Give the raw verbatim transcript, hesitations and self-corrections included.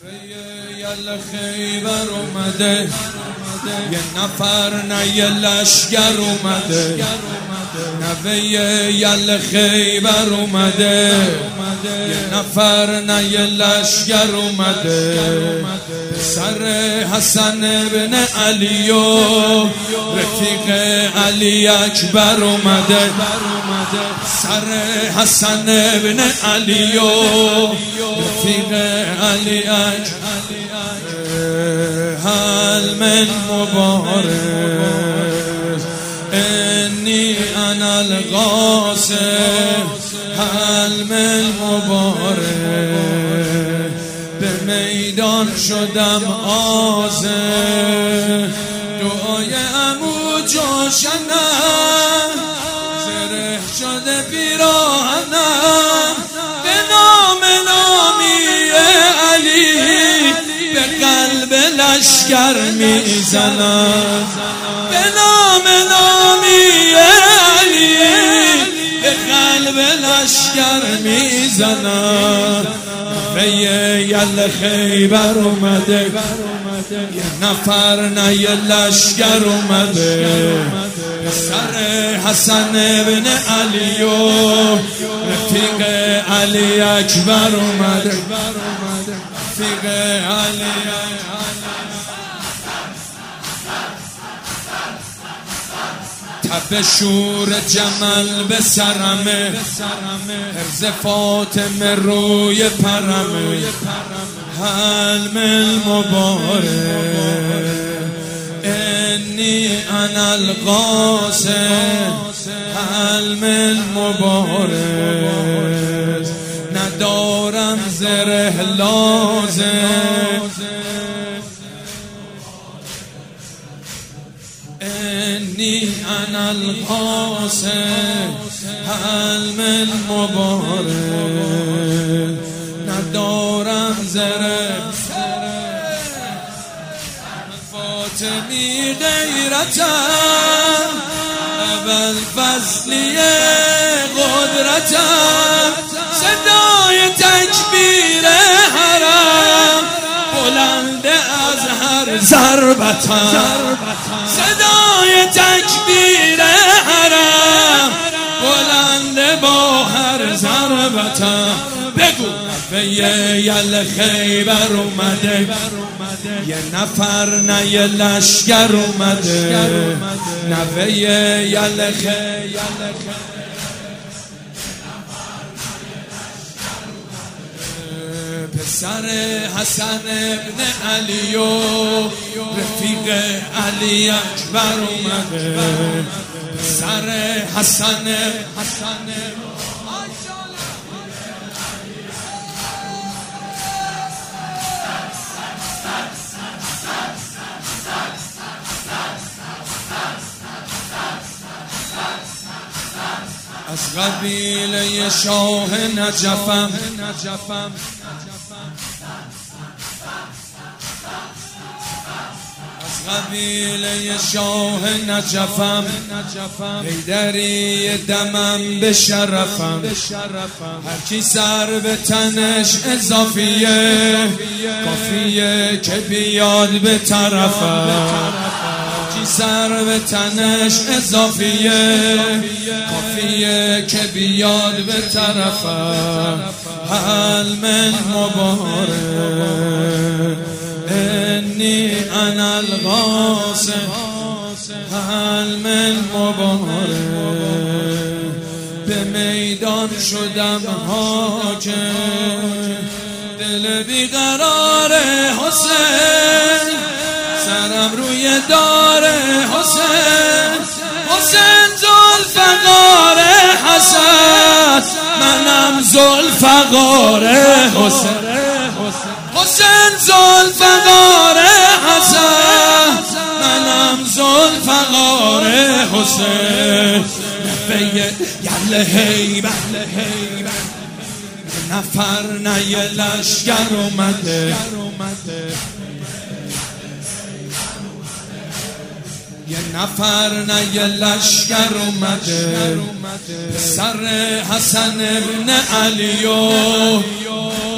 یل خیبر اومده، یه نفر نه یه لشگر اومده. نوه یل خیبر اومده، یه نفر نه یه لشگر اومده. سر حسن بن علی و رفیق علی اکبر اومده. سر حسن بن علی و رفیق علی اکبر. هل من مبارک انی انا القاسم، هل من مبارک به میدان شدم آزم. دعای عمو جوشنم زره شده پیراهنم. به نام نامی علی به قلب لشکر میزنم. به نام نامی علی به قلب لشکر میزنم. به یل خیبر اومده، یه نفر نه یه لشکر اومده. سر حسن بن علی و رفیق علی اکبر اومده. رفیق علی تب شور جمل به سرمه، حرز فاطمه روی پرمه. هل من مبارک انی انا القاسم، هل من مبارک ندارم زره لازم. انی انا القاسم، هل من مبارک ندارم زره. فاطمی غیرتم اول فضلی قدرتم. صدای تکبیر حرم بلند از هر ضربتم. صدای تکبیر حرم بلند با هر ضربتم. بگو به یل خیبر اومده، یه نفر نه یه لشگر اومده. نوه یل خیبر پسر حسن بن علی و رفیق علی اکبر اومده. پسر حسن حسن از قبیله شاه نجفم. از قبیله شاه نجفم، حیدری دمم به شرفم. هر کی سر به تنش اضافیه، کافیه که بیاد به طرفم. سر به تنش اضافیه، کافیه که بیاد به طرفم. هل من مبارک انی انا القاسم، هل من مبارک به میدان شدم حاکم. دل بیقرار حسین سرم روی دار حسین. حسین ذوالفقار حسن، منم ذوالفقار حسین. حسین ذوالفقار حسن، منم ذوالفقار حسین. نفه یل خیبر نفر نه یه لشگر اومده. یه نفر نه یه لشگر اومده. سر حسن بن علی و